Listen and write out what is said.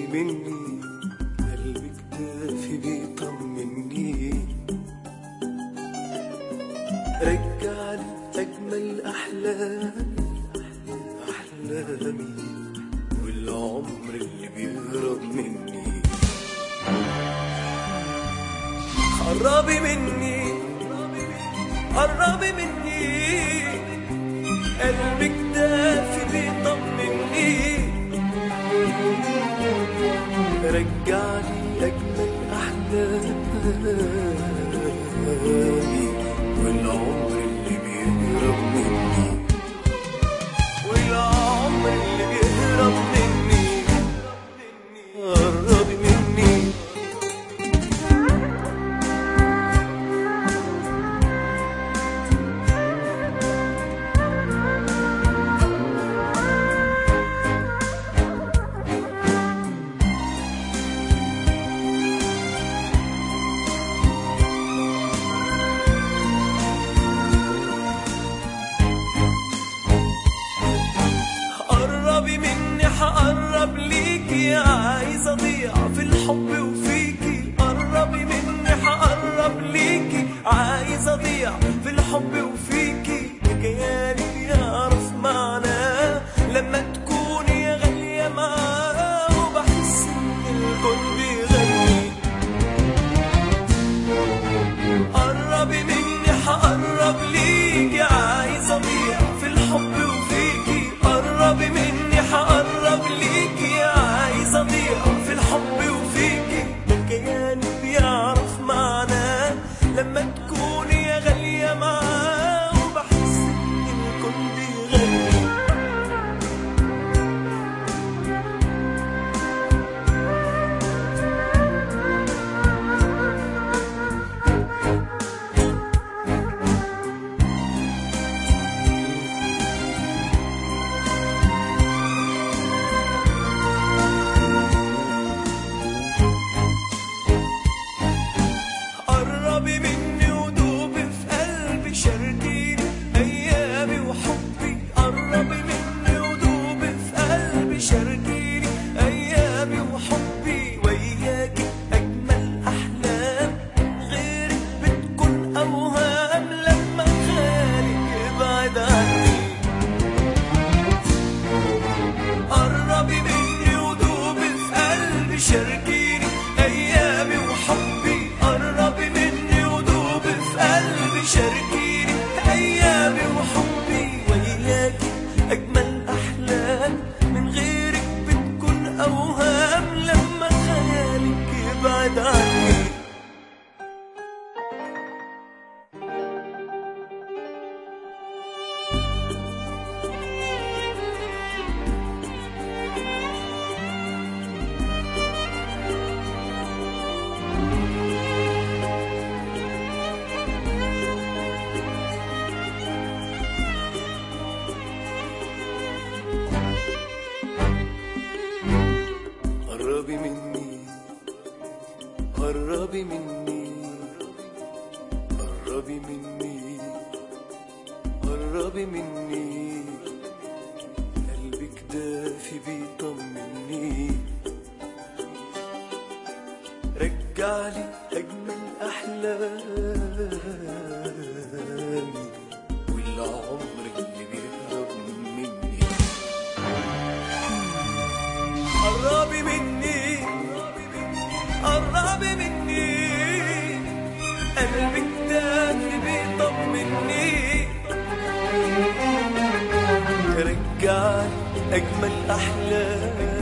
مني قلبك دافي بيطمني، رجعلي أجمل أحلامي والعمر اللي بيهرب مني. قربي مني قربي مني قلبك دافي بيطمني، رجعلي أجمل أحلامي والعمر اللي بيهرب مني، والعمر اللي بيهرب مني. قربي مني هقرب ليكي، عايز اضيع في الحب وفيكي. قربي مني هقرب ليكي، عايز اضيع في الحب وفيكي. كياني بيعرف معناه لما تكوني يا غالية معاه، وبحس ان الكون بيغني. قربي مني هقرب ليكي، عايز اضيع في الحب وفيكي. قربي مني هقرب ليكي، عايز اضيع في الحب وفيكي. كياني بيعرف معناه لما تكوني يا غالية معاه، وبحس ان الكون بيغني. قربي مني ودوبي في قلبي، شاركيني أيامي وحبي. قربي مني ودوبي في قلبي، شاركيني أيامي وحبي. وياكي أجمل أحلام، غيرك بتكون أوهام لما خيالك يبعد عني. قربي مني ودوبي في قلبي، شاركيني أيامي وحبي. قربي مني ودوبي في قلبي، شاركيني أيامي وحبي. وياكي أجمل أحلام، من غيرك بتكون أوهام لما خيالك يبعد عني. قربي مني قربي مني قربي مني قربي مني قلبك دافي بيطمني، رجعلي أجمل أحلامي والعمر اللي بيهرب مني. قربي مني قربي مني قلبك دافي بيطمني، رجعلي أجمل أحلامي